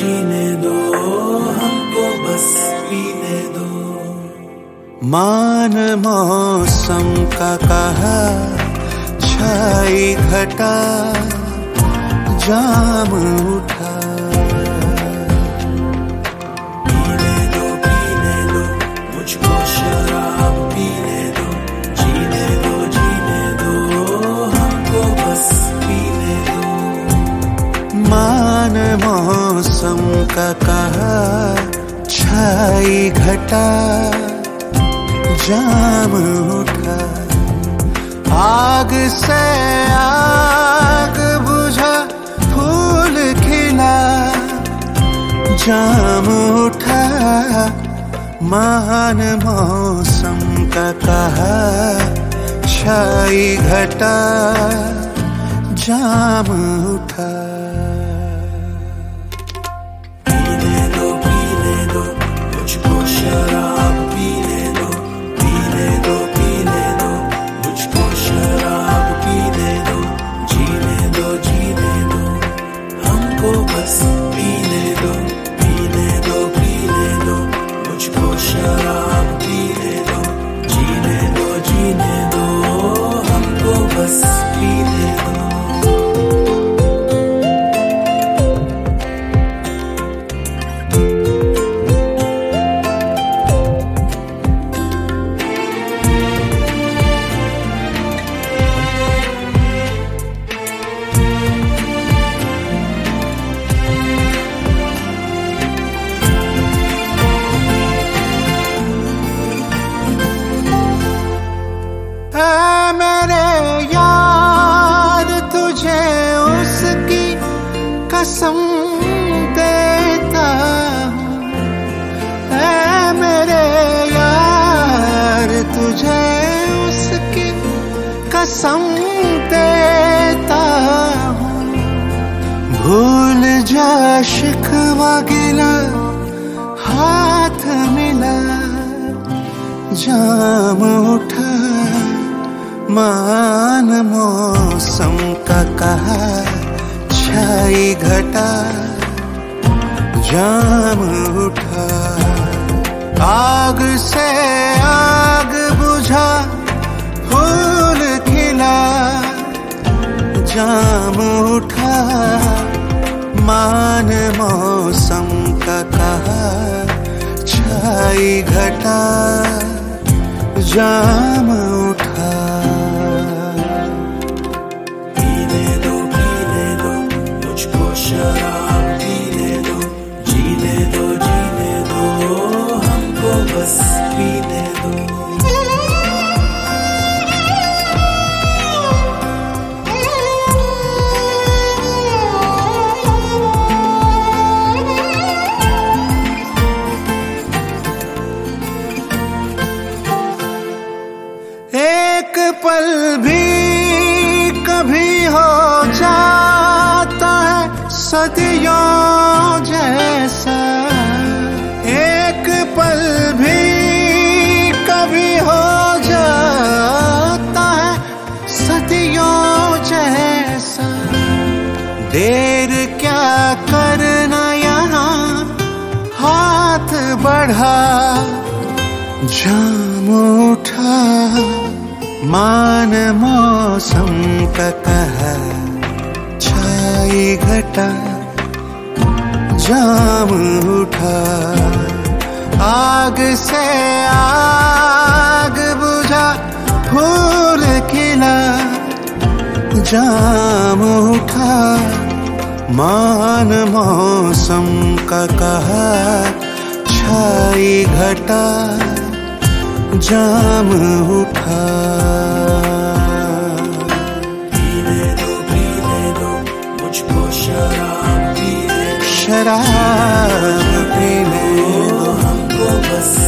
जीने दो, हमको बस पीने दो। मान मौसम का कहा छाई घटा जाम उठा। पीने दो मुझको शराब पीने दो, जीने दो हमको बस पीने दो। मान मौसम का कहा छाई घटा जाम उठा। आग से आग बुझा फूल खिला जाम उठा। मान मौसम का कहा छाई घटा जाम उठा। पीने दो मुझको शराब पीने दो, पीने दो मुझको शराब पीने दो, जीने दो हमको बस पीने दो, पीने दो मुझको शराब पीने दो, जीने दो हमको बस पीने दो। मेरे यार तुझे उसकी कसम देता हूँ। मेरे यार तुझे उसकी कसम देता हूँ। भूल जा शिकवा गिला हाथ मिला जाम उठा। मान मौसम का कहा छाई घटा जाम उठा। आग से आग बुझा फूल खिला जाम उठा। मान मौसम का कहा छाई घटा जाम उठा। पीने दो मुझको शराब पीने दो, जीने दो हमको बस पीने दो। एक पल भी कभी हो जाता है सदियों जैसा। एक पल भी कभी हो जाता है सदियों जैसा। देर क्या करना यहाँ हाथ बढ़ा जाम उठा। मान मौसम का कहा छाई घटा जाम उठा। आग से आग बुझा फूल खिला जाम उठा। मान मौसम का कहा छाई घटा जाम उठा। पीने दो मुझको शराब पीने दो, शराब पीने दो हमको बस